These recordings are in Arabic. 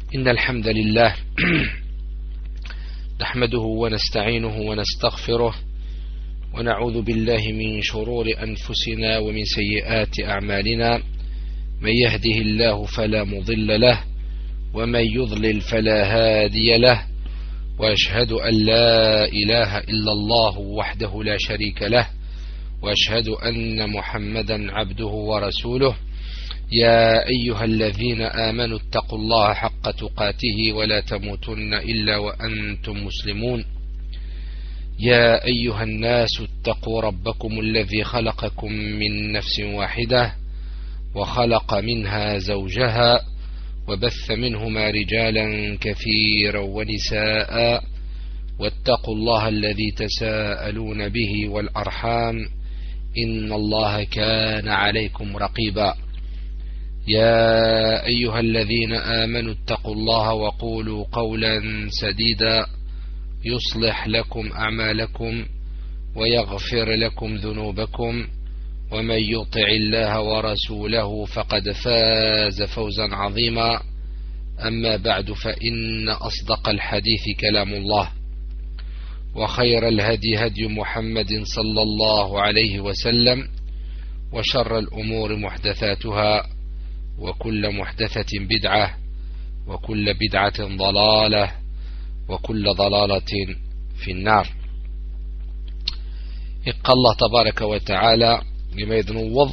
إن الحمد لله نحمده ونستعينه ونستغفره ونعوذ بالله من شرور أنفسنا ومن سيئات أعمالنا. من يهده الله فلا مضل له ومن يضلل فلا هادي له، وأشهد أن لا إله إلا الله وحده لا شريك له، وأشهد أن محمدا عبده ورسوله. يا أيها الذين آمنوا اتقوا الله حق تقاته ولا تموتن إلا وأنتم مسلمون. يا أيها الناس اتقوا ربكم الذي خلقكم من نفس واحدة وخلق منها زوجها وبث منهما رجالا كثيرا ونساء، واتقوا الله الذي تساءلون به والأرحام إن الله كان عليكم رقيبا. يا أيها الذين آمنوا اتقوا الله وقولوا قولا سديدا يصلح لكم أعمالكم ويغفر لكم ذنوبكم، ومن يطع الله ورسوله فقد فاز فوزا عظيما. أما بعد، فإن أصدق الحديث كلام الله، وخير الهدي هدي محمد صلى الله عليه وسلم، وشر الأمور محدثاتها، وكل محدثة بدعة، وكل بدعة ضلالة، وكل ضلالة في النار. قال الله تبارك وتعالى لما يذنوض: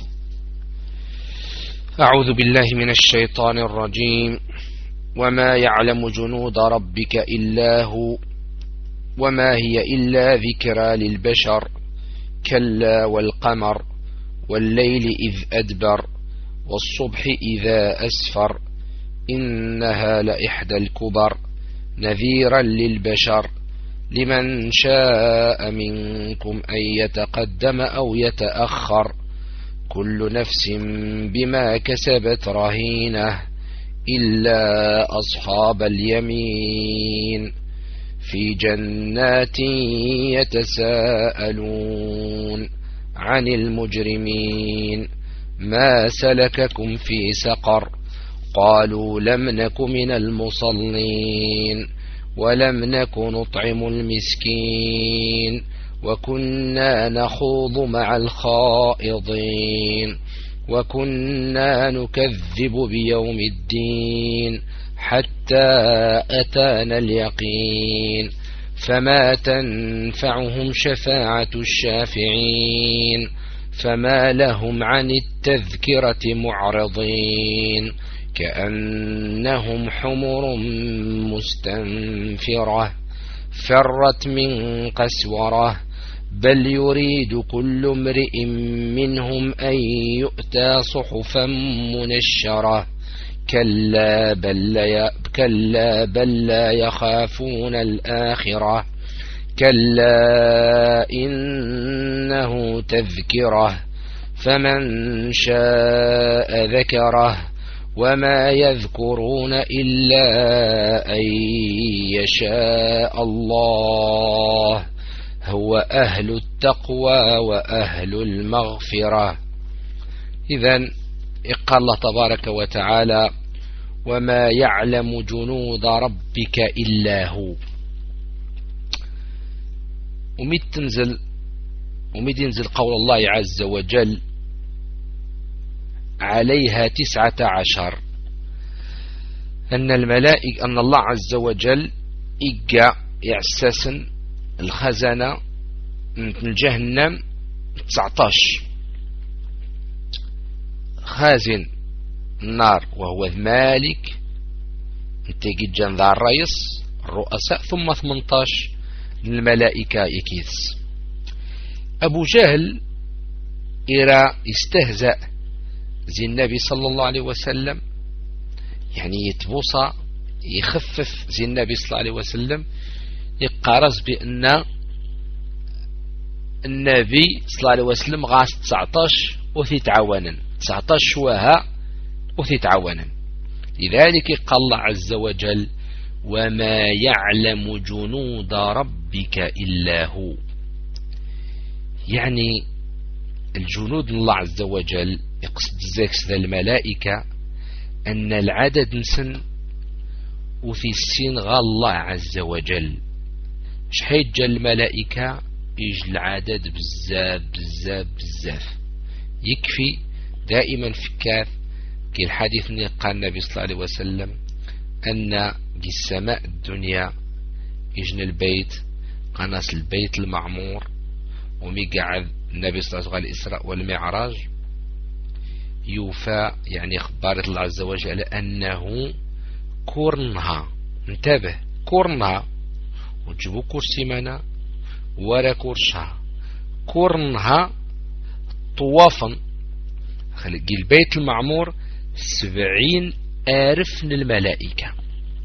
أعوذ بالله من الشيطان الرجيم. وما يعلم جنود ربك إلا هو وما هي إلا ذكرى للبشر كلا والقمر والليل إذ أدبر والصبح إذا أسفر إنها لإحدى الكبر نذيرا للبشر لمن شاء منكم أن يتقدم أو يتأخر كل نفس بما كسبت رهينة إلا أصحاب اليمين في جنات يتساءلون عن المجرمين ما سلككم في سقر قالوا لم نك من المصلين ولم نك نطعم المسكين وكنا نخوض مع الخائضين وكنا نكذب بيوم الدين حتى أتانا اليقين فما تنفعهم شفاعة الشافعين فما لهم عن التذكرة معرضين كأنهم حمر مستنفرة فرت من قسورة بل يريد كل امرئ منهم أن يؤتى صحفا منشرة كلا بل لا يخافون الآخرة كلا إنه تذكرة فمن شاء ذكره وما يذكرون إلا أن يشاء الله هو أهل التقوى وأهل المغفرة. إذن قال الله تبارك وتعالى: وما يعلم جنود ربك إلا هو. ومد ينزل قول الله عز وجل: عليها 19 أن الملائكة أن الله عز وجل إجا يعسسن الخزنة من جهنم 19 خازن النار وهو المالك انتجي جنذا الرئيس الرؤساء، ثم 18 الملائكة يكيس. أبو جهل إرى استهزأ زي النبي صلى الله عليه وسلم، يعني يتبوصى يخفف زي النبي صلى الله عليه وسلم، يقارز بأن النبي صلى الله عليه وسلم غاس 19 وثيتعاونا 19 شواها وثيتعاونا. لذلك قال الله عز وجل: وما يعلم جنود ربك إلا هو. يعني الجنود الله عز وجل يقصد زيكس ذا الملائكة أن العدد نسن وفي السين غا الله عز وجل. شحال جا الملائكة يجي العدد بزاف بزاف بزاف. يكفي دائما في الكاف كي الحديث اللي قال النبي صلى الله عليه وسلم أن في السماء الدنيا يجن البيت قناص البيت المعمور وميقعد النبي صلى الله عليه وسلم الإسراء والمعراج يوفى يعني خبارة الله عز وجل أنه كورنها. انتبه كورنها وتجيبوا كرسي منا ولا كرشها كورنها طوافا خلق البيت المعمور 70,000 من الملائكة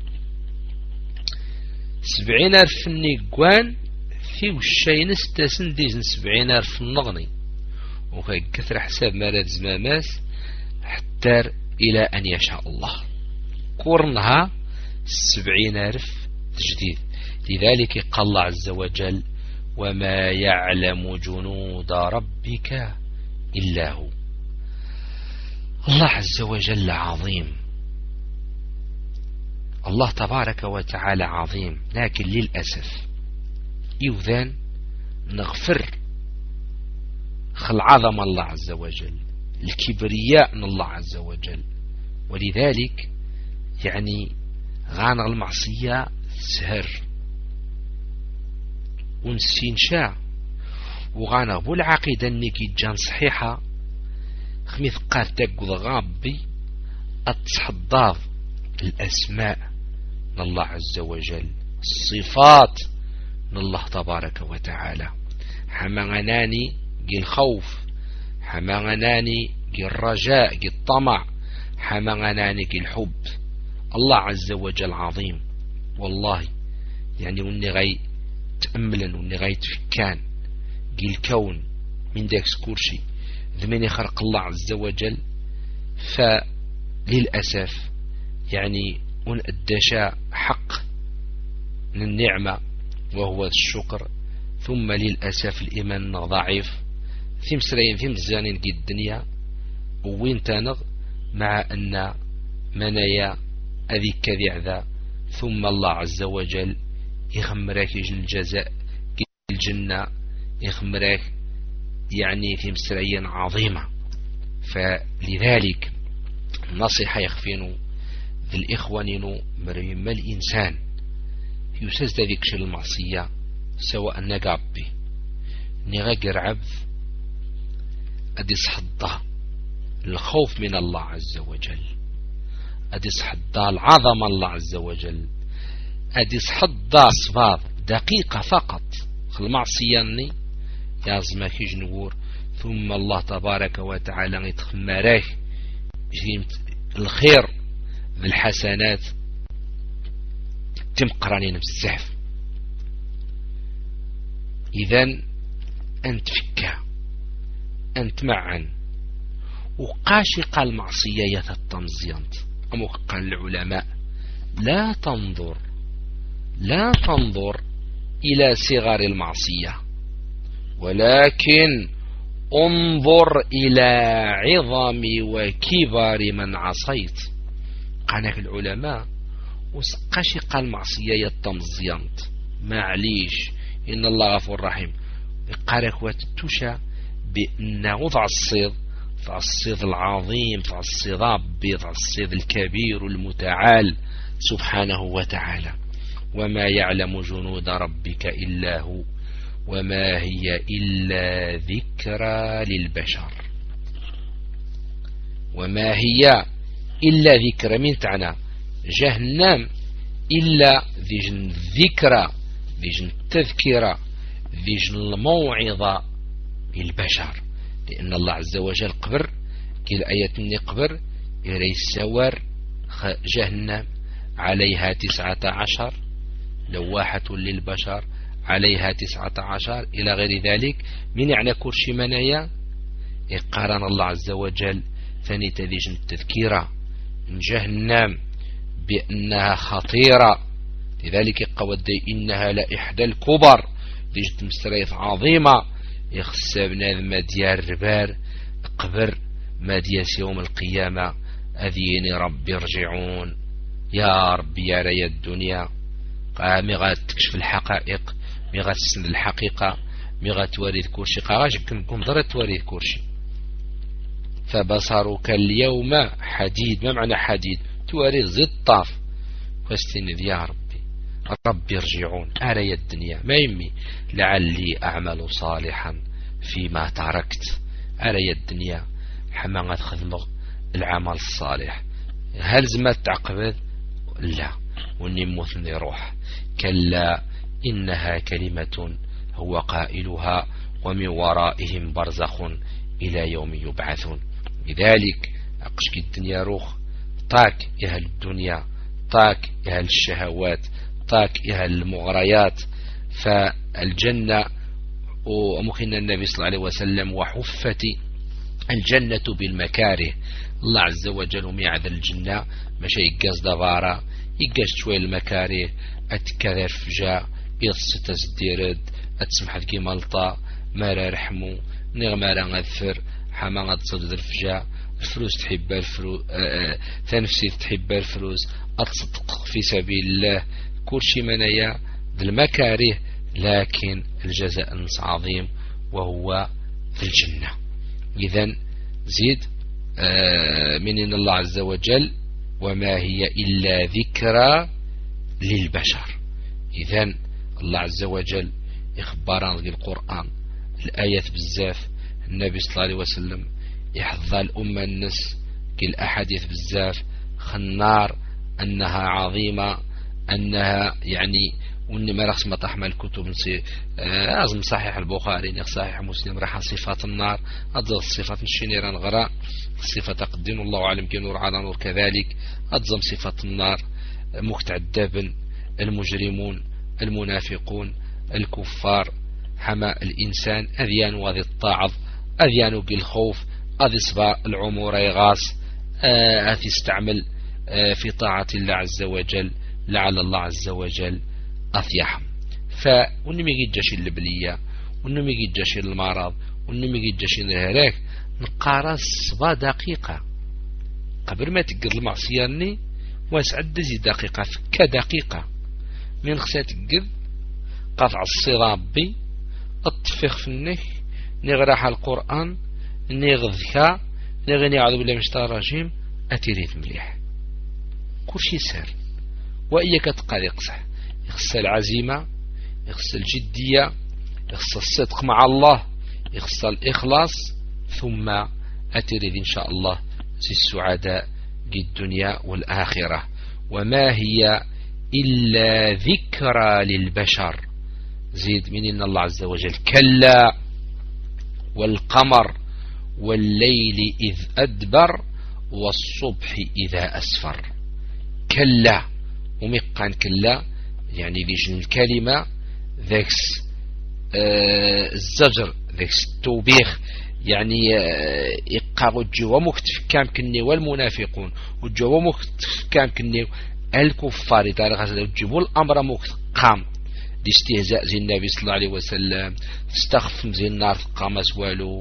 70,000 نيقوان في وشين استاسن ديزن 70,000 النغني وكي كثر حساب مالات زماماس حتى إلى أن يشاء الله كورنها 70,000 تجديد. لذلك قال الله عز وجل وما يعلم جنود ربك إلا هو. الله عز وجل عظيم، الله تبارك وتعالى عظيم، لكن للأسف يوذان نغفر خل عظم الله عز وجل الكبرياء من الله عز وجل. ولذلك يعني غانغ المعصية سهر ونسين شاع وغانغ بو العقيدة نيكي جان صحيحة خميث قاتك وضغابي أتصحضاض الأسماء من الله عز وجل الصفات من الله تبارك وتعالى. حمغناني جي الخوف، حمغناني جي الرجاء، جي الطمع، حمغناني جي الحب. الله عز وجل عظيم والله. يعني وني غاي تأملا وني غاي تفكان جي الكون من داك سكورشي ذمين خلق الله عز وجل. فللأسف يعني ون الدشاء حق من النعمة وهو الشكر، ثم للأسف الإيمان ضعيف في مسرين في مزانين قد الدنيا وين تانغ مع أن منايا أذي كذعذا. ثم الله عز وجل يخمراك الجزاء الجنة يخمراك يعني في مسرين عظيمة. فلذلك نصيحة يخفينه ذي الإخوانين مريم الإنسان يسجد ذيك المعصية سواء نقابي نغاقر عبد أدي صحده الخوف من الله عز وجل، أدي صحده العظم الله عز وجل، أدي صحده صفات دقيقة فقط المعصية ني يازمك يجنور. ثم الله تبارك وتعالى يتخمراه الخير بالحسنات تم قرانين بالزحف. إذن أنت فكا أنت معا وقاشي قال معصية التمزيانت أمو قال العلماء لا تنظر إلى صغار المعصية ولكن انظر إلى عظم وكبر من عصيت. قالك العلماء وسقاشي قال معصية التمزيانت معليش إن الله غفور رحيم. قالك وتتوشى بأن وضع الصيد العظيم فع الصيد ربي فع الصيد الكبير المتعال سبحانه وتعالى. وما يعلم جنود ربك إلا هو وما هي إلا ذكرى للبشر. وما هي إلا ذكرى من تعنى جهنم إلا ذيجن الذكرى ذيجن التذكرة ذيجن الموعظة للبشر. لأن الله عز وجل قبر كي الآية اللي قبر يري السوار جهنم عليها 19 لواحة للبشر عليها 19 إلى غير ذلك من يعني كرشي منايا. يقارن الله عز وجل ثاني تذيجن التذكيرة من جهنم بأنها خطيرة. لذلك قودي إنها لإحدى الكبر ديجت مستريف عظيمة يخسبنا ذم ديار ربار قبر ما دياس يوم القيامة أذين ربي ارجعون يا ربي يا ريا الدنيا مي غتكشف الحقائق، مي غتسند الحقيقة، مي غتوري كلشي غاجبكم ضرر توري كلشي. فبصرك اليوم حديد. ما معنى حديد؟ تواري زي الطاف. واستند يا ربي ارجعون أري الدنيا ما يمي لعلي أعمل صالحا فيما تركت. أري الدنيا حما غتخدم العمل الصالح. هل زمات تعقبت؟ لا، وني موثني روح. كلا إنها كلمة هو قائلها ومن ورائهم برزخ إلى يوم يبعثون. لذلك أقشك الدنيا روح طاك يا أهل الدنيا، طاك يا أهل الشهوات، طاك يا أهل المغريات. فالجنة ومخنا النبي صلى الله عليه وسلم وحفت الجنة بالمكاره. الله عز وجل ميعد الجنة ماشي يقاس دبارة، يقاس شوية المكاره. أتكذر فجاء يص تزديرد أتسمح كي ملطة ما رحمو نغمارا غذفر حما غتصدر فجاء. الفلوس تحب الفلوس، تنفسي تحب الفلوس، أتصدق في سبيل الله، كل شيء منايا ذي المكاره. لكن الجزاء نص عظيم وهو في الجنة. إذن زيد من الله عز وجل وما هي إلا ذكرى للبشر. إذن الله عز وجل إخبارا في القرآن الآيات بزاف، النبي صلى الله عليه وسلم يحظى الأمة النس كالأحاديث بزاف خنار أنها عظيمة، أنها يعني وإنما رخص ما تحمل الكتب أظن صحيح البخاري صحيح مسلم راح صفات النار أظن صفات الشنيران غراء صفة تقدين الله أعلم كي نور على نور كذلك أظن صفات النار مكتعدب المجرمون المنافقون الكفار حما الإنسان أذيان وذي الطاعض أذيان بالخوف أذي صبا العمور يغاص أذي استعمل في طاعة الله عز وجل لعل الله عز وجل أثيحهم. فونمي يجيش اللبلية ونمي يجيش المرض ونمي يجيش الهلاك نقارس صبا دقيقة قبل ما تقر المعصية واسعد زي دقيقة كدقيقة من خسات تقر قطع الصرابي الطفخ في النك نغرح القرآن نغذكا نغني عذب الله مشتى الرجيم أتريد مليح كل شيء سهل. وإياك تقال يقصح يخص العزيمة، يخص الجدية، يخص الصدق مع الله، يخص الإخلاص، ثم أتريد إن شاء الله زي السعداء للدنيا والآخرة. وما هي إلا ذكرى للبشر. زيد من إن الله عز وجل كلا والقمر والليل إذ أدبر والصبح إذا أسفر. كلا ومقان كلا يعني ذيش الكلمة ذاكس الزجر ذاكس التوبيخ يعني إقاغ الجوا مكتف كام كني والمنافقون والجوا مكتف كام كني الكفار إذا جيبوا الأمر مقام الاستهزاء زي النبي صلى الله عليه وسلم تستخفم زي النار قامس والو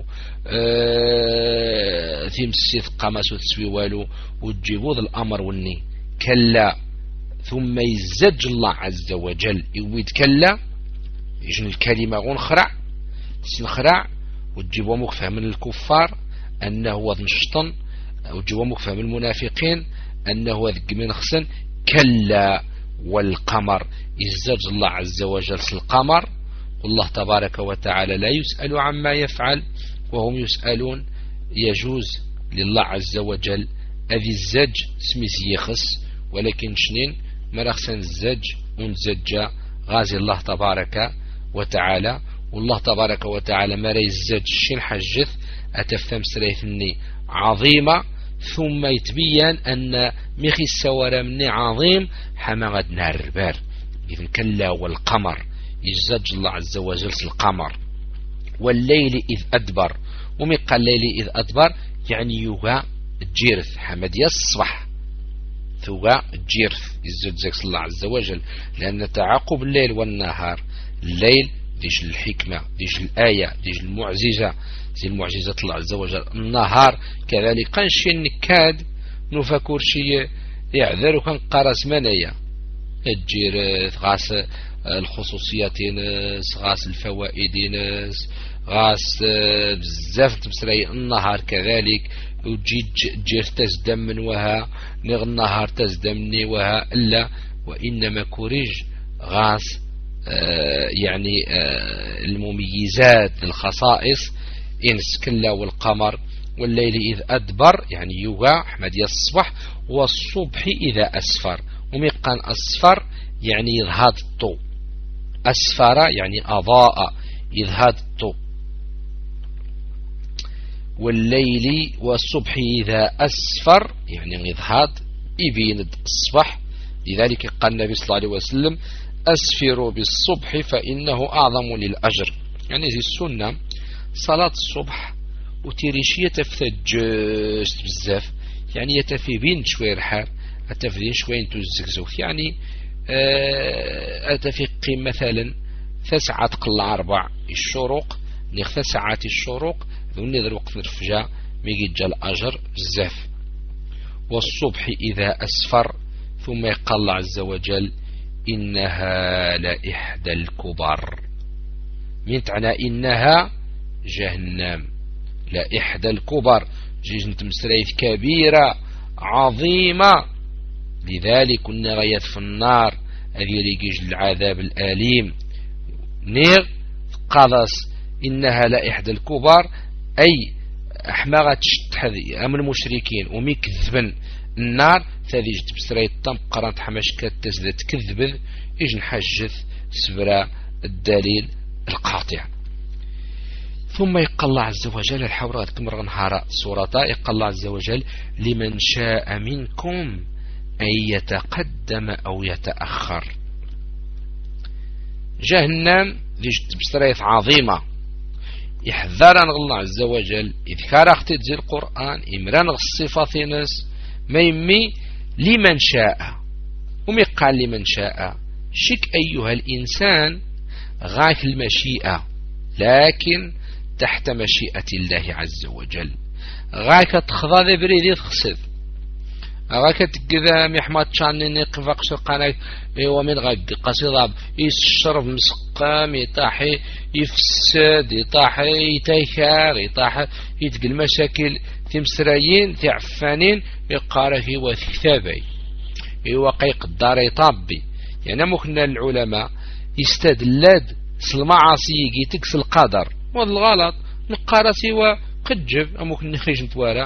ثيم السيث قامس وتسوي والو وتجيبوا ذا الأمر والني كلا ثم يزج الله عز وجل يويد كلا يجن الكلمة غنخرع تسنخرع وتجيبوا مكفى من الكفار أنه هو نشطن وتجيبوا مكفى من المنافقين أنه هو ذق من خسن. كلا والقمر يزج الله عز وجل القمر والله تبارك وتعالى لا يسأل عما يفعل وهم يسألون. يجوز لله عز وجل أذي الزج سميس يخص ولكن شنين مرخصن الزج ونزج غازي الله تبارك وتعالى. والله تبارك وتعالى ما يزج شين حجث أتفهم سريثني عظيمة ثم يتبين أن مخي السوار مني عظيم حمغد نار بار. إذن كلا والقمر يزج الله عز وجل القمر والليل إذ أدبر. ومقى الليل إذ أدبر يعني يوغا الجيرث حمد يصبح ثوغا الجيرث يزج الله عز وجل لأن تعاقب الليل والنهار. الليل ديش الحكمة ديش الآية ديش المعجزة زي المعجزة الله عز وجل. النهار كذلك قنشي النكاد نفكر شيء يعذر وكان قرس منايا الجير غاس الخصوصيات ناس غاس الفوائد ناس غاس بزاف تمسري النهار كذلك وتجي جير تزدم من وها نغ النهار تزدم مني وها إلا وإنما كوريج غاس يعني المميزات الخصائص إنس كلا والقمر والليل إذ أدبر يعني يوغا أحمد الصبح والصبح إذا أسفر وميقان أسفر يعني يظهد الضوء أسفر يعني أضاء يظهد الضوء والليل والصبح إذا أسفر يعني يظهد يبين الصبح لذلك قال النبي صلى الله عليه وسلم أسفروا بالصبح فإنه أعظم للأجر يعني زي السنة صلاة الصبح وتيريشي يتفتج بزاف يعني يتفي بين شوية الحار أتفي شوية تزكزوف يعني أتفي قيم مثلا 9 قل 4 الشروق نخ ساعات الشروق ذوني ذا الوقت نرفجا ميجي جا الأجر بزاف والصبح إذا أسفر ثم يقال الله عز وجل إنها لإحدى الكبر من تعنى إنها جهنم لإحدى الكبر جيجن تمسريث كبيرة عظيمة لذلك كنا غاية في النار هذه ريجيج العذاب الأليم نير قادس إنها لإحدى الكبر أي أحمغة تشتحذي أم المشركين وميكذبن النار تذيج تبسريت تم قرانت حمشكات تزدد كذبذ إجن حجث سبرا الدليل القاطع ثم يقال الله عز وجل الحورات كمرغ نهار سورة يقال الله عز وجل لمن شاء منكم أن يتقدم أو يتأخر جهنم ذي بسرية عظيمة يحذرنا الله عز وجل إذ كارخت تزي القرآن إمران الصفات ناس ما يمي لمن شاء ومي قال لمن شاء شك أيها الإنسان غاك المشيئة لكن تحت مشيئة الله عز وجل غاك تخضى ذي بريدي تخصد غاك تقذى محمد شانيني قفاق شرقانك ومن غاك قصيضاب يسشرب مسقام يطاحي يفسد يطاحي يتيكار يطاحي يتقل مشاكل تمسرايين تعفانين يقاره وثكتابي يوقيق الدار يطابي يعني ممكن العلماء يستدلد المعاصي يتكس القدر والغلط نقارسي وقجب ممكن نخرج نتوارى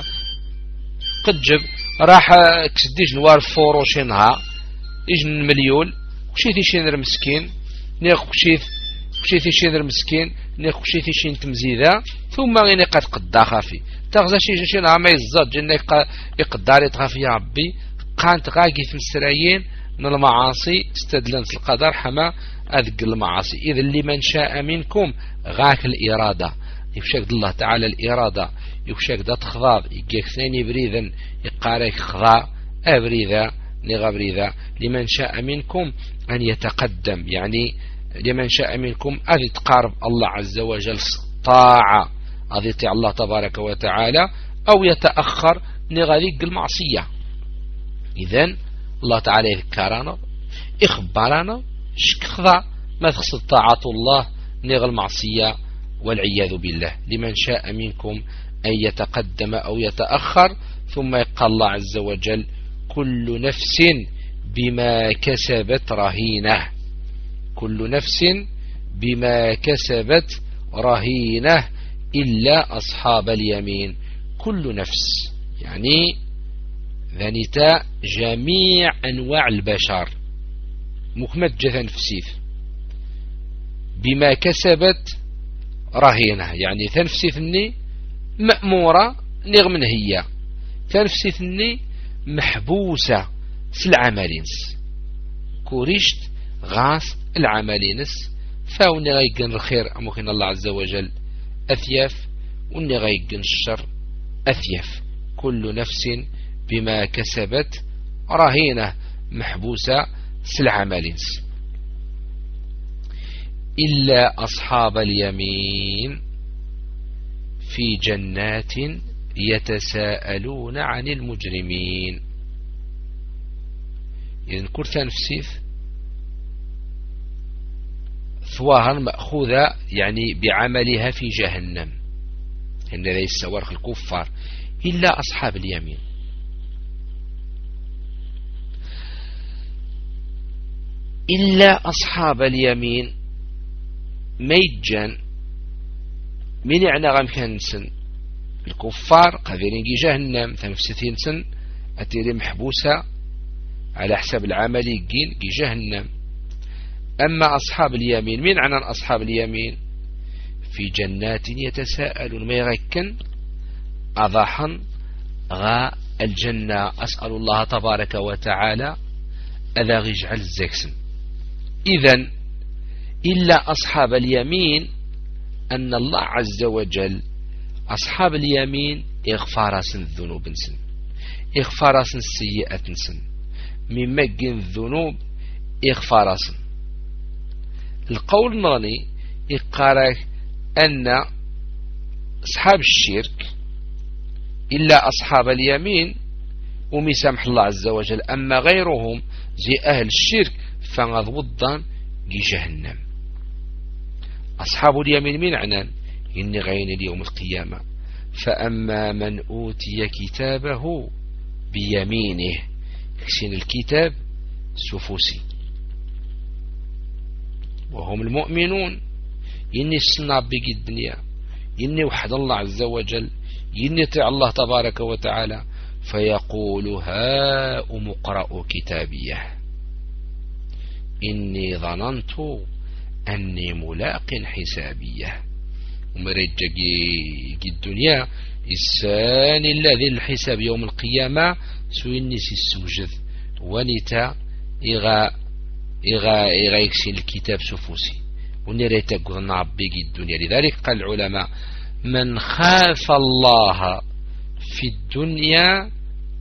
قجب راح كسديش نوار فوروشينها إجن مليول وشيثي شينر مسكين نيخ وشيثي شينر مسكين نيخ وشيثي شين تمزيدا ثم غيني قد قدا خافي تغزى شين عما يزاد جنة يقدر يتخافي يا ربي قانت غاقي في السرايين من المعاصي استدلن في القدر حما أذق المعاصي إذا لمن شاء منكم غاك الإرادة يفشك الله تعالى الإرادة يفشك دا تخضاض يجيك ثاني بريذا يقاريك خضاء أبريذا نغبريذا لمن شاء منكم أن يتقدم يعني لمن شاء منكم أن يتقارب الله عز وجل طاعة أذيطيع الله تبارك وتعالى أو يتأخر نغريق المعصية إذن الله تعالى يذكرنا إخبارنا شكخذا ما تخصد طاعة الله نغ المعصية والعياذ بالله لمن شاء منكم أن يتقدم أو يتأخر ثم يقال الله عز وجل كل نفس بما كسبت رهينة كل نفس بما كسبت رهينة إلا أصحاب اليمين كل نفس يعني ذنتا جميع أنواع البشر مكمجة نفسيف بما كسبت رهينة يعني تنفسيثني مأمورة نغمن هي تنفسيثني محبوسة سالعملينس كوريشت غاس العملينس فاوني غيقن الخير أمكن الله عز وجل أثياف وني غيقن الشر أثياف كل نفس بما كسبت رهينة محبوسة سالعملينس إلا أصحاب اليمين في جنات يتساءلون عن المجرمين إذن كل تنفسيث ثواها مأخوذة يعني بعملها في جهنم، إن ليس سوارق الكفار إلا أصحاب اليمين. إلا أصحاب اليمين ميجان من يعني غمكان سن الكفار قادرين جهنم تنفستين سن أتيري محبوسة على حساب العمل جين جهنم. أما أصحاب اليمين من عن أصحاب اليمين في جنات يتساءلون ما يغكن أضاحا غا الجنة. أسأل الله تبارك وتعالى أذا يجعل الزكسن. إذن إلا أصحاب اليمين أن الله عز وجل أصحاب اليمين إغفار سن الذنوب سن إغفار سن السيئات سن من مجن الذنوب إغفار سن. القول النغني يقارك أن أصحاب الشرك إلا أصحاب اليمين ومسامح الله عز وجل، أما غيرهم زي أهل الشرك فغضبضا جهنم. أصحاب اليمين من عنان إني غين اليوم القيامة فأما من أوتي كتابه بيمينه يكسين الكتاب سفوسي وهم المؤمنون إني الصناب بقي الدنيا إني وحد الله عز وجل إني طيع الله تبارك وتعالى فيقول هاؤم اقرءوا كتابيه إني ظننت أني ملاق حسابيه. ومرجع الدنيا السان الذي الحساب يوم القيامة سويني السوجد ونتا إغا يكسي الكتاب سفوسي ونريتا قرنا بيجي الدنيا. لذلك قال العلماء من خاف الله في الدنيا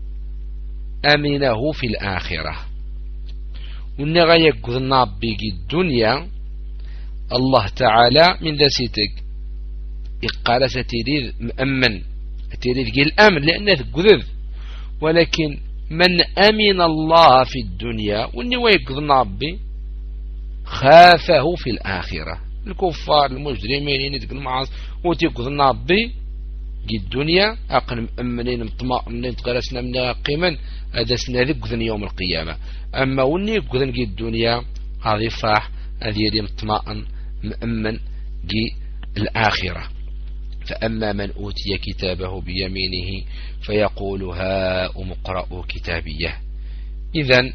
أمنه في الآخرة. ونغا يقرنا بيجي الدنيا الله تعالى من ذا سيتك إقالة ستريد مأمن تريد الأمن لأنه تقذذ. ولكن من أمن الله في الدنيا وني يقذنا بي خافه في الآخرة. الكفار المجرمين يتقل معاص وتيقذنا بي الدنيا أقل مأمنين مطمئنين تقرسنا من قيما هذا سنذقذن يوم القيامة. أما وني يقذن الدنيا هذه فاح هذه مطمئن مأمن جي الآخرة. فأما من أوتي كتابه بيمينه فيقول هاؤم اقرءوا كتابيه. إذن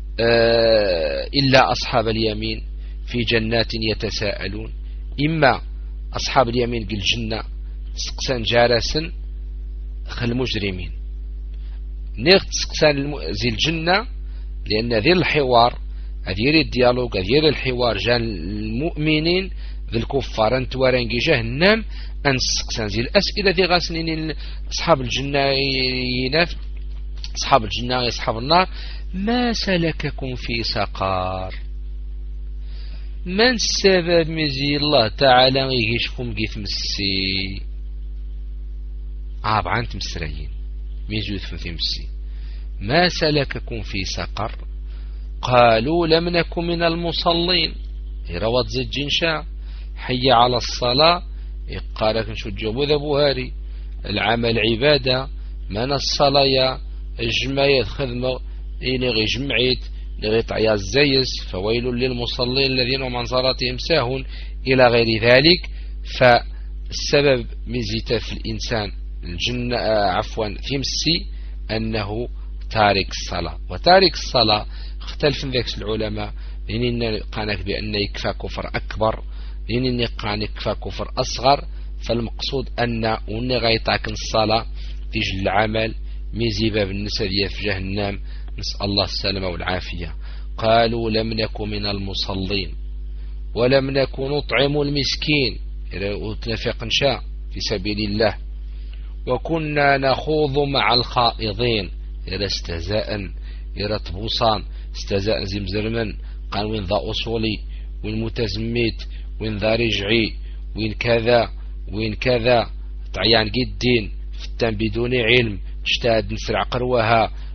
إلا أصحاب اليمين في جنات يتساءلون. إما أصحاب اليمين قل جنة سقسان جارسا خل مجرمين نغت سقسان زي الجنة لأن ذي الحوار هذير الديالوج هذير الحوار جان المؤمنين ذي الكفار أنت ورنجي جهنم أنسقسان زي الأسئلة ذي غاسنين أصحاب الجنة ينف أصحاب الجنة أصحاب النار ما سلككم في سقار. من السبب مزي الله تعالى يجيشكم جيث مسي عن تمسرين ميزو في مسي ما سلككم في سقر قالوا لم نكن من المصلين. روت زي الجنشاء حي على الصلاة قالك نشو الجواب ذا بوهاري العمل عبادة من الصلاة الجماية خدمة إني غي جمعيت لغي طعيا الزيس فويل للمصلين الذين هم عن صلاتهم ساهون إلى غير ذلك. فالسبب مزيته في الإنسان الجنة عفوا في مسي أنه تارك الصلاة. وتارك الصلاة اختلف ذاك العلماء لأننا قانك بأن يكفى كفر أكبر لأننا قانك يكفى كفر أصغر. فالمقصود أن غيطاك الصلاة تيجي العمل ميزيبا بالنسبة في جهنم نسأل الله السلامة والعافية. قالوا لم نكن من المصلين ولم نكن نطعم المسكين نفق نشاء في سبيل الله وكنا نخوض مع الخائضين إلى استهزاء إلى طبوصان استهزاء زمزرمن قال وين ذا أصولي وين متزميت وين ذا رجعي وين كذا طعيان جدين فتن بدون علم اجتهد نسرع قروها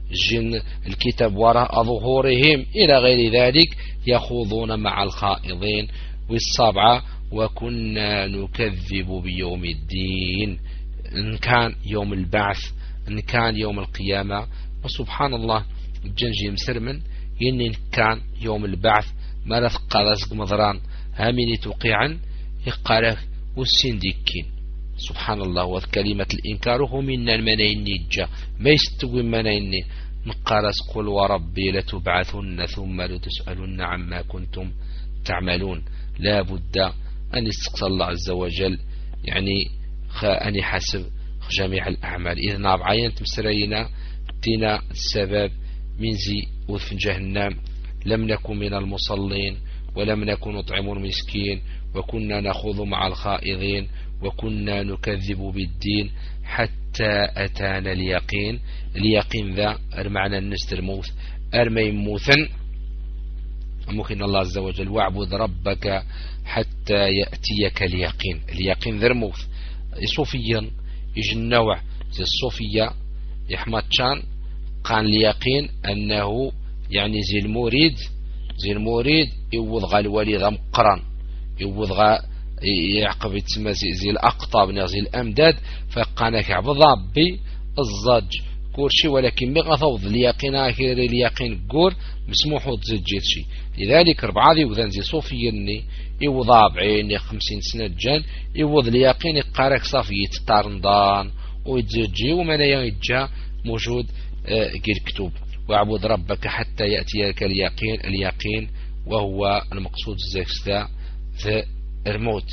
الجن الكتاب وراء ظهورهم إلى غير ذلك، يخوضون مع الخائضين. والسابعة وكنا نكذب بيوم الدين، إن كان يوم البعث إن كان يوم القيامة. وسبحان الله الجنجي مسرمن إن كان يوم البعث ما لثقى رزق مضران هاميني توقيعا يقارك والسندكين. سبحان الله. وكلمة الإنكار هم من المنين جا ما يستوي منين نقارس قل وربي لتبعثن ثم لتسألن عما كنتم تعملون. لا بد أن يستقصى الله عز وجل يعني أن يحسب جميع الأعمال. إذ ناب عين تمسرينا تينا السبب من زي وث جهنم، لم نكن من المصلين ولم نكن نطعم المسكين وكنا نخوض مع الخائضين وكنا نكذب بالدين حتى أتانا اليقين. اليقين ذا المعنى النست الموت أرمي موثا ممكن الله عز وجل واعبد ربك حتى يأتيك اليقين. اليقين ذا الموت. صوفيا يجي النوع زي الصوفية يحمد شان قال اليقين أنه يعني زي المريد يوضغ الولي ذا مقران يوضغ يعقب يتسمى زي الأقطاب زي الأمداد فقانا كعب ضابي الزج كورشي، ولكن بغثوض اليقين آخر اليقين قور مسموح وتزجيت شي. لذلك ربعة ذي وذن زي صوفيني يوضاب عيني 50 سنة جان يوض اليقين يقارك صافي يتطارندان ويتزجي ومن يجا موجود كالكتب واعبد ربك حتى يأتيك اليقين وهو المقصود الزكسة ذا الموت.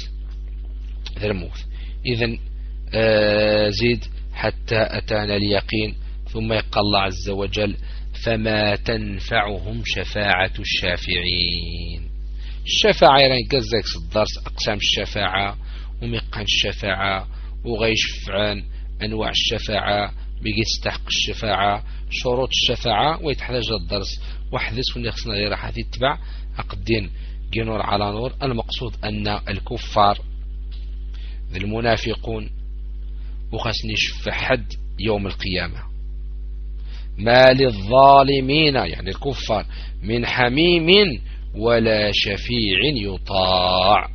إذن زيد حتى أتانا اليقين. ثم يقال الله عز وجل فما تنفعهم شفاعة الشافعين. الشفاعة يعني قزك الدرس أقسام الشفاعة ومقام الشفاعة وغيشفعان أنواع الشفاعة بيجي تستحق الشفاعة شروط الشفاعة ويتحتاج الدرس وحدث ونخصنا غير راح يتبع أقدين جنور على نور. المقصود أن الكفار المنافقون وخسني شفع حد يوم القيامة ما للظالمين يعني الكفار من حميم ولا شفيع يطاع.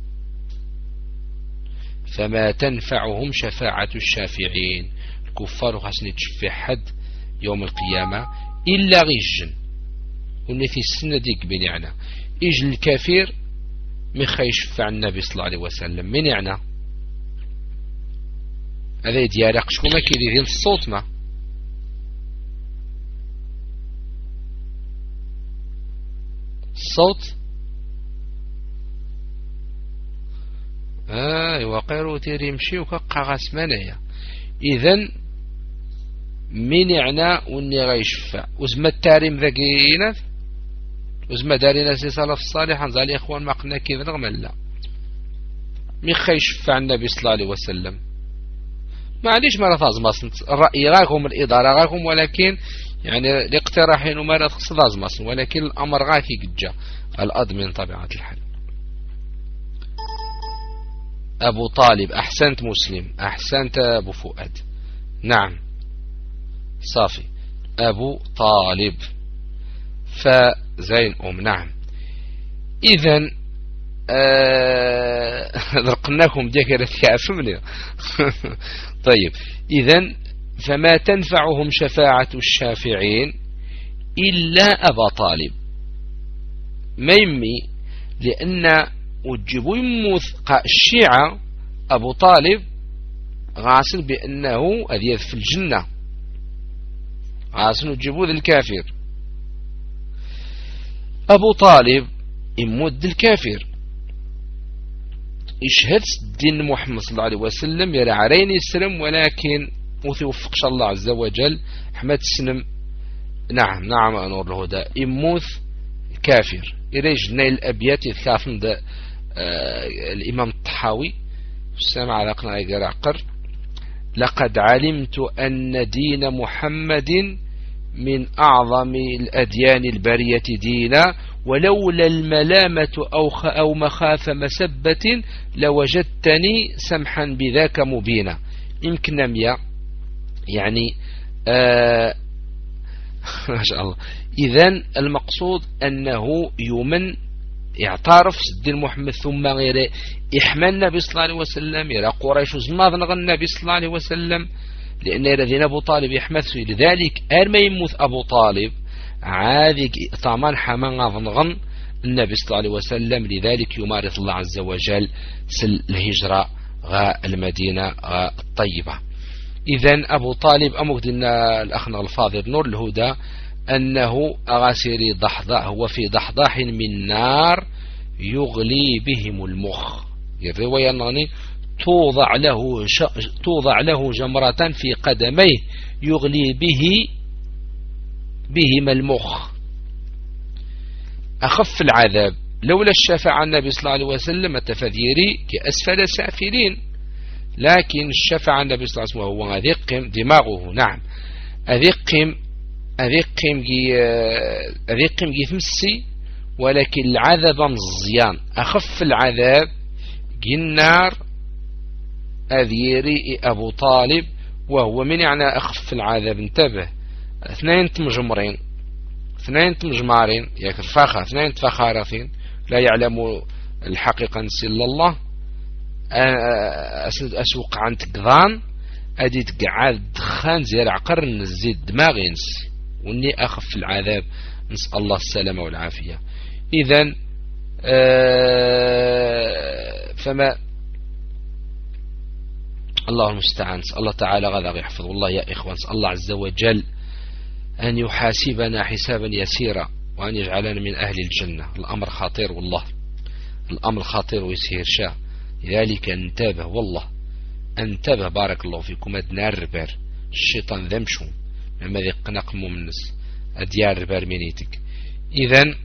فما تنفعهم شفاعة الشافعين. الكفار خسني تشفع حد يوم القيامة إلا غيجن ونثي السنة ديك بين يعني إج الكافر مخا يشفع النبي صلى الله عليه وسلم من يعني هذا يديارق شكو ما كيدير الصوت ما الصوت وقيرو تيري يمشي وكقا غاسمانيا. إذن من يعنى وني غيشفع وزما التاريم ذاكينا وزما دارينا سي صلاف الصالح نزال إخوان ما قلنا كيف نغمل لا مخا يشفع النبي صلى الله عليه وسلم معليش ما رفاز الرأي غاكم الإدارة غاكم ولكن يعني الاقتراحين وما رفاز مصن ولكن الأمر غاكي قد جاء الأدمن طبيعة الحال. أبو طالب أحسنت مسلم أحسنت أبو فؤاد نعم صافي أبو طالب فزين نعم. إذن ذرقناكم ديكرة يعفمني طيب إذن فما تنفعهم شفاعة الشافعين إلا أبا طالب ما يمي لأن وجبوا يموت الشيعة أبو طالب غاسل بأنه أذيذ في الجنة غاسل وجبوا ذي الكافر. أبو طالب يموت الكافر يشهد الدين محمد صلى الله عليه وسلم يرى عرين السلم ولكن وتوفقش الله عز وجل أحمد السلم نعم أنور الهدى يموت كافر إليج نيل الأبيات يتكافن الإمام الطحاوي السمع لقنا يقرأ قر لقد علمت أن دين محمد من أعظم الأديان البرية دينا ولولا الملامة أو مخاف مسبة لوجدتني سمحا بذاك مبينا. يمكن نميا يعني ما شاء الله. إذن المقصود أنه يمن يعترف الدين محمد ثم غير إحمى النبي صلى الله عليه وسلم يرى قريش زناظ النبي صلى الله عليه وسلم لأن الذين أبو طالب يحمث لذلك أرمى يموت أبو طالب عاذك طامان حمان غنغن النبي صلى الله عليه وسلم. لذلك يمارس الله عز وجل الهجرة المدينة الطيبة. إذن أبو طالب أمكدنا الأخنا الفاضل نور الهدى أنه أغاسري ضحضاء هو في ضحضاح من نار يغلي بهم المخ. الرواية أنني توضع له جمرة في قدميه يغلي بهما المخ. أخف العذاب لولا الشفاعة النبي صلى الله عليه وسلم التفذيري كأسفل سافلين، لكن الشفاعة النبي صلى الله عليه وسلم هو أذقم دماغه. نعم أذقم جي فمسي، ولكن العذاب مزيان أخف العذاب جي النار أذيري أبو طالب، وهو من يعني أخف العذاب. انتبه، اثنين تمجمارين ياك الفاخر، اثنين تفخارثين لا يعلم الحقيقة إلا الله. أسوق عن تقضان أدي تقعد دخان زي عقر نزيد دماغي نسي، واني أخف العذاب. نسأل الله السلامة والعافية. إذن فما الله المستعان. الله تعالى غدا يحفظ. والله يا إخوان سأل الله عز وجل أن يحاسبنا حسابا يسيرا وأن يجعلنا من أهل الجنة. الأمر خطير والله، الأمر خطير ويسير شاء. لذلك انتبه والله، انتبه بارك الله فيكم. أدنى الربار الشيطان ذمشو مما ذي قنق ممنس أديار الربار منيتك. إذن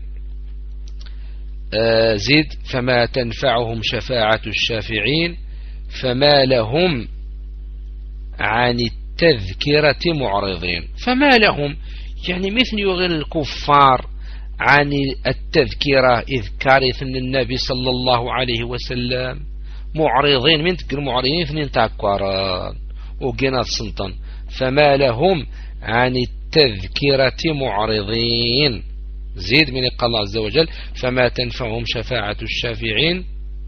زيد فما تنفعهم شفاعة الشافعين فما لهم عن التذكرة معرضين. فما لهم يعني مثل يغير الكفار عن التذكرة إذكار النبي صلى الله عليه وسلم معرضين. من تقول معرضين اثنين تاكواران وقنا السلطان. فما لهم عن التذكرة معرضين. زيد من قال الله عز وجل فما تنفعهم شفاعة الشافعين.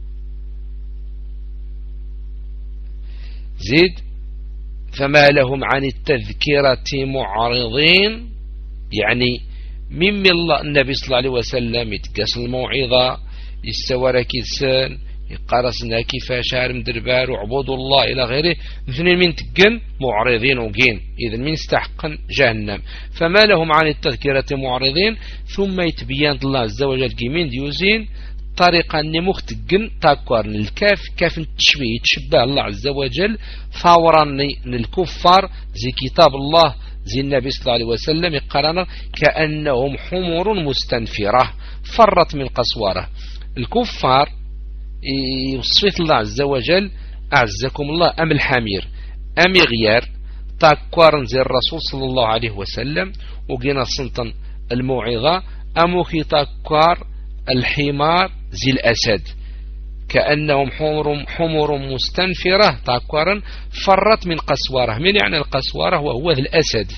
زيد فما لهم عن التذكرة معرضين، يعني من الله النبي صلى الله عليه وسلم يتقاس الموعظة يستوى كيسان يقارسنا كيفاش هارم دربار وعبود الله إلى غيره. اثنين من تقن معرضين وقين، إذن من استحق جهنم. فما لهم عن التذكرة معرضين. ثم يتبين الله عز وجل قيمين ديوزين طريقة نموخ تقن تاكوار الكاف كاف التشبيه تشبه الله عز وجل فورا للكفار زي كتاب الله زي النبي صلى الله عليه وسلم يقارن كأنهم حمر مستنفرة فرت من قسوره. الكفار يوصف الله عز وجل أعزكم الله أم الحمير أم غيار تاكوار زي الرسول صلى الله عليه وسلم وقنا سنطن الموعظة أموكي تاكوار الحمار زي الأسد كأنهم حمر مستنفرة تاكوارا فرت من قسوره. من يعني القسوره وهو الأسد.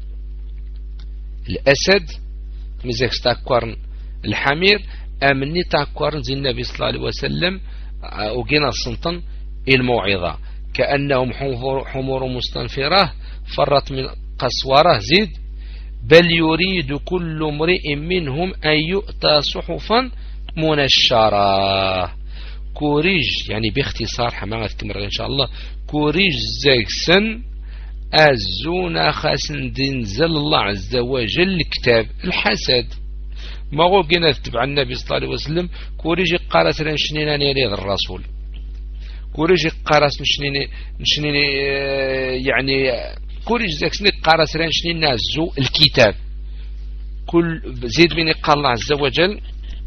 الأسد مزاك تاكوار الحمير أمني تاكوار زي النبي صلى الله عليه وسلم وقنا السنطن الموعظة كأنهم حمر مستنفرة فرت من قسوره. زيد بل يريد كل امرئ منهم أن يؤتى صحفا منشرة. كوريج يعني باختصار حماغة كمرة إن شاء الله. كوريج زيكسن أزونا خاسن دينزل الله عز وجل كتاب الحسد. ما هو قلنا تبع النبي صلى الله عليه وسلم كوريج قارس لنشنين يليذ الرسول. كوريج قارس نشنين يعني كوريج زيكسن قارس لنشنين نازو الكتاب. كل زيد من قال الله عز وجل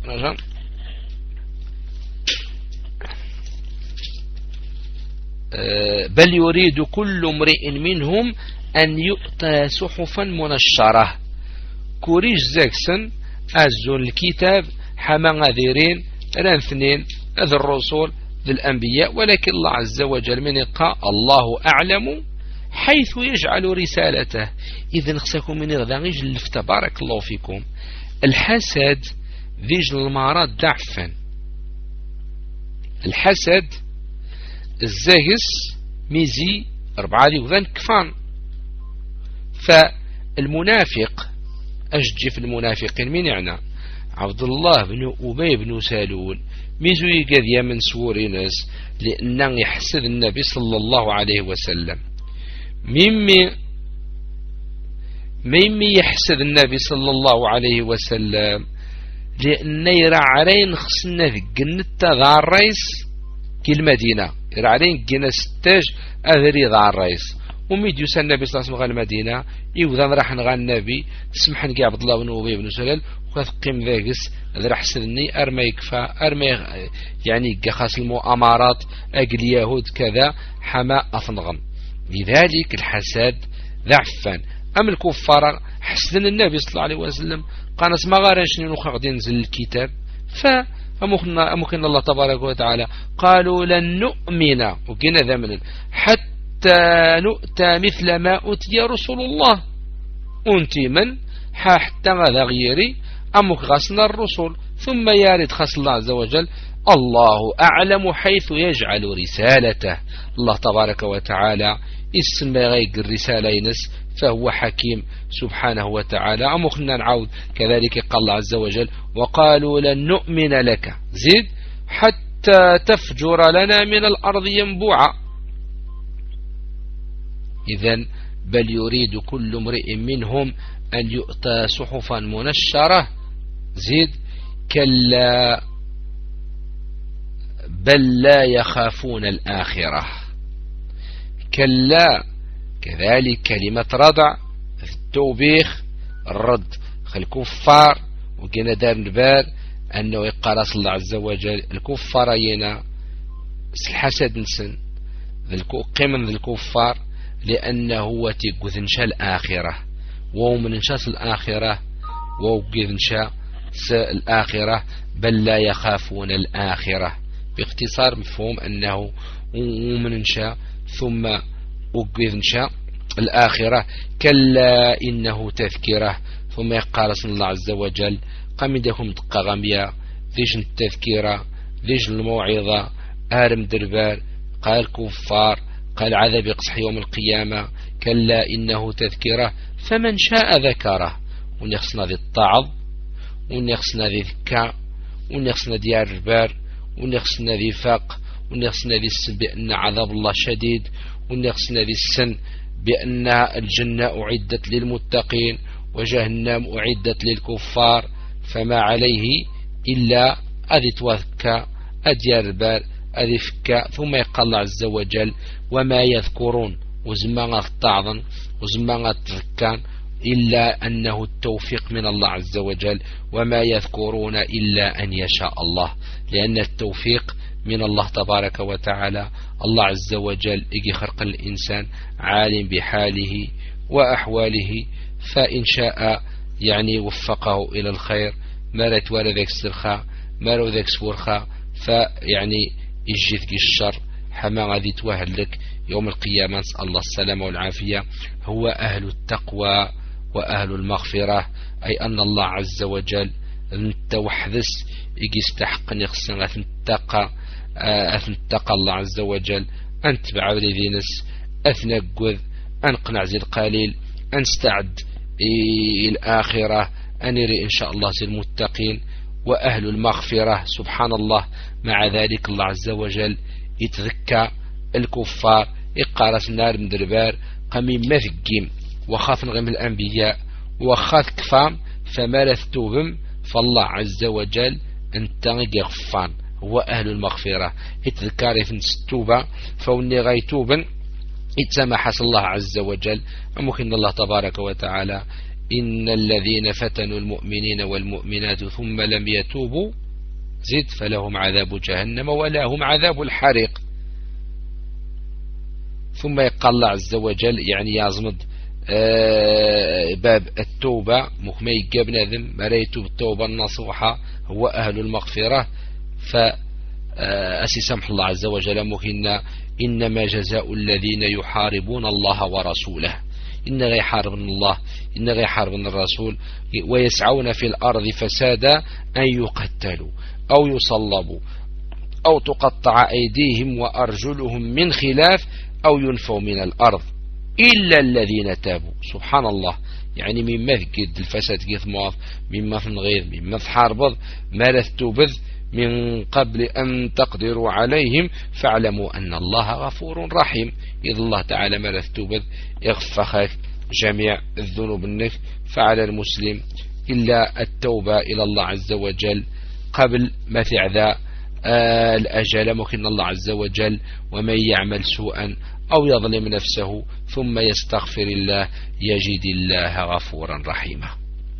بل يريد كل امرئ منهم أن يؤتى صحفا منشرة. كوريج زيكسن أزو الكتاب حما غذيرين الاثنين ذي الرسول ذي الأنبياء. ولكن الله عز وجل من قال الله أعلم حيث يجعل رسالته. إذن خصكم من غير اللفت بارك الله فيكم. الحسد ذيج المرض ضعفا، الحسد الزاهس ميزي 4 وذن كفان. فالمنافق أشجي في المنافقين من يعني عبد الله بن أبي بن سلول ميزو يقذي من سور ناس لأنه يحسد النبي صلى الله عليه وسلم. ميمي يحسد النبي صلى الله عليه وسلم لأنه يرى عرين خصنا في الجنة ذا الرئيس كي المدينة، يرى عرين جنة ستاج أذري ذا الرئيس. وميد يسال النبي صلى الله عليه وسلم المدينة إذا راح نغى النبي سمحن كي عبد الله بن أبي بن سلول وثقيم ذاكس هذا راح سدني أرمى يكفى أرمى يعني خاص المؤامرات أجل يهود كذا حما أفنغم. لذلك الحسد ضعفا. أم الكفار حسدن النبي صلى الله عليه وسلم قال اسمع غارش نخ غادي ينزل الكتاب فأمكن الله تبارك وتعالى قالوا لن نؤمن وكنا ذمنا حتى نؤتى مثل ما أوتي رسول الله. أنت من حتى هذا غيري أمك غسنا الرسل ثم يارد خص الله عز وجل الله أعلم حيث يجعل رسالته. الله تبارك وتعالى اسم غيق الرسالة ينس فهو حكيم سبحانه وتعالى. أمخنا نعود كذلك قال الله عز وجل وقالوا لن نؤمن لك زيد حتى تفجر لنا من الأرض ينبوعا. إذن بل يريد كل امرئ منهم أن يؤتى صحفا منشرة زيد كلا بل لا يخافون الآخرة. كلا كذلك كلمة ردع التوبيخ الرد الكفار وكنا دار نبار أنه يقال صلى الله عز وجل الكفار ينا الحسد نسن قيمن ذي الكفار لأنه هو تيقذنشا الآخرة ومن انشاس الآخرة وقذنشا الآخرة بل لا يخافون الآخرة. باختصار مفهوم أنه ومن انشاء ثم وقذنشا الآخرة كلا إنه تذكرة. ثم يقال صلى الله عز وجل قمدكم دقا غمية ذيش التذكيرة ذيش الموعظة آرم دربار قال كفار قال عذاب يقصح يوم القيامة كلا إنه تذكرة فمن شاء ذكره. ونخصنا ذي الطعض ونخصنا ذي ذكاء ونخصنا ذي الربار ونخصنا ذي فاق ونخصنا ذي السن بأن عذاب الله شديد ونخصنا ذي السن بأن الجنة أعدت للمتقين وجهنم أعدت للكفار. فما عليه إلا أذي توذكى أدي الربار أذي فكا. ثم يقال الله عز وجل وما يذكرون وزمان الطعظن وزمان التذكان إلا أنه التوفيق من الله عز وجل وما يذكرون إلا أن يشاء الله لأن التوفيق من الله تبارك وتعالى. الله عز وجل يجي خلق الإنسان عالم بحاله وأحواله فإن شاء يعني وفقه إلى الخير مارت ولا ذاك السرخاء مارو ذاك سورخاء فيعني يجيثك الشر حما غادي توهلك يوم القيامة. نسأل الله السلامة والعافية. هو أهل التقوى وأهل المغفرة أي أن الله عز وجل أنت وحدس يجي استحق أن يخصن أثنتقى الله عز وجل أنت بعود ذي نس أثنقذ أنقنع زي القليل أنستعد الآخرة أنري إن شاء الله المتقين وأهل المغفرة. سبحان الله مع ذلك الله عز وجل يتذكى الكفار يقارس النار من دربار قميم ما ثقيم وخاف نغم الأنبياء وخاف كفام فمالث توبم فالله عز وجل أنت يغفان هو أهل المغفرة يتذكر في التوبة فوني غيتوبا يتسامح الله عز وجل. أمكن الله تبارك وتعالى إن الذين فتنوا المؤمنين والمؤمنات ثم لم يتوبوا زد فلهم عذاب جهنم ولهم عذاب الحريق. ثم يقال الله عز وجل يعني يازمد باب التوبة مخمي قبل ذم مريت بالتوبة النصوحة هو أهل المغفرة. أسي سمح الله عز وجل مكنا إنما جزاء الذين يحاربون الله ورسوله إن غيحاربن الله إن غيحاربن الرسول ويسعون في الأرض فسادا أن يقتلوا أو يصلبوا أو تقطع أيديهم وأرجلهم من خلاف أو ينفوا من الأرض إلا الذين تابوا. سبحان الله، يعني مما ذكد الفساد كيف موظ مما في الغير مما في حاربض ما لثتوبذ من قبل أن تقدروا عليهم فاعلموا أن الله غفور رحيم. إذ الله تعالى ما لثتوبذ يغفخك جميع الذنوب النك، فعلى المسلم إلا التوبة إلى الله عز وجل قبل ما تعذى الأجل ممكن الله عز وجل. ومن يعمل سوءا أو يظلم نفسه ثم يستغفر الله يجد الله غفورا رحيما.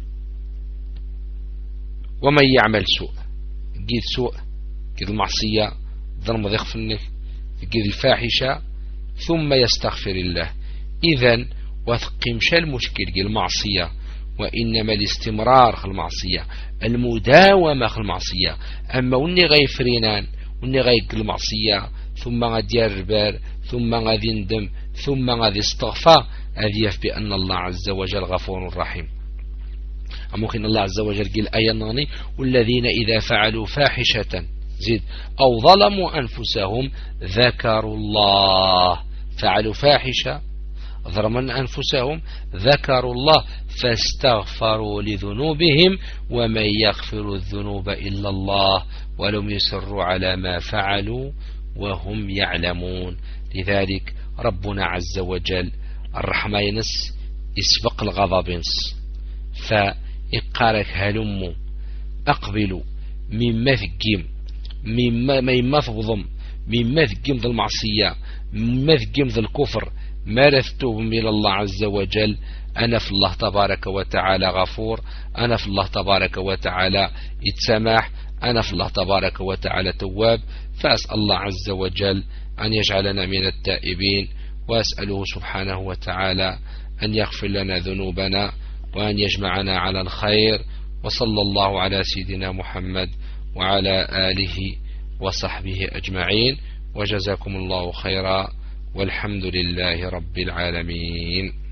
ومن يعمل سوء جيد سوء جيد المعصية ظلم ضيق فنك جيد الفاحشة ثم يستغفر الله. إذن وثقمش المشكل جيد المعصية، وإنما الاستمرار في المعصية المداومة في المعصية. أما وني غيفرينان وني غيق المعصية ثم غادي يربر ثم غادي يندم ثم غادي يستغفر هذه يف بأن الله عز وجل غفور رحيم. ممكن الله عز وجل قال آية نغني والذين إذا فعلوا فاحشة زيد أو ظلموا أنفسهم ذكروا الله، فعلوا فاحشة ظلموا أنفسهم ذكروا الله فاستغفروا لذنوبهم ومن يغفر الذنوب إلا الله ولم يسروا على ما فعلوا وهم يعلمون. لذلك ربنا عز وجل الرحمة ينس يسبق الغضب ينس، فإقارك هلموا أقبلوا مما ثقيم مما تظلم مما ثقيم ذا المعصية مما ثقيم ذا الكفر ما رثتهم إلى الله عز وجل. أنا في الله تبارك وتعالى غفور، أنا في الله تبارك وتعالى يتسامح، أنا في الله تبارك وتعالى تواب. فأسأل الله عز وجل أن يجعلنا من التائبين، وأسأله سبحانه وتعالى أن يغفر لنا ذنوبنا وأن يجمعنا على الخير. وصلى الله على سيدنا محمد وعلى آله وصحبه أجمعين، وجزاكم الله خيرا والحمد لله رب العالمين.